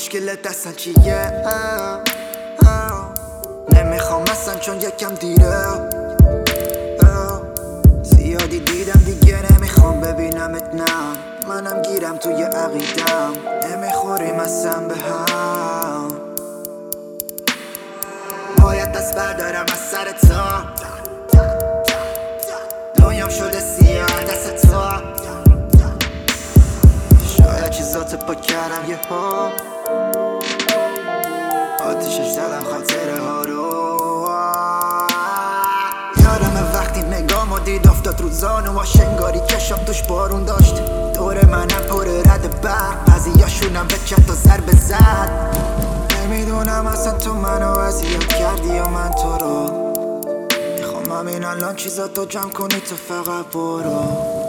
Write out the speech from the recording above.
مشکلت اصلا چیه؟ نمیخوام اصلا چون یکم دیره. زیادی دیدم دیگه نمیخوام ببینمت، نه منم گیرم توی عقیدم، نمیخوریم اصلا به هم. باید دست بردارم از سر تو، دنیام شده سیاه دست تو. شاید چیزات پا کردم یه ها، آتیشش زدم خاطره ها رو. یادم وقتی نگامو دید افتاد رو زانو، شنگاری کشم توش بارون داشت، دور منم پر رد برق، بعضیاشونم به چت و ضربه زد. نمیدونم اصلا تو منو اذیت کردی یا من تو رو. میخوام همین الان چیزاتو جمع کنی تو فقط برو.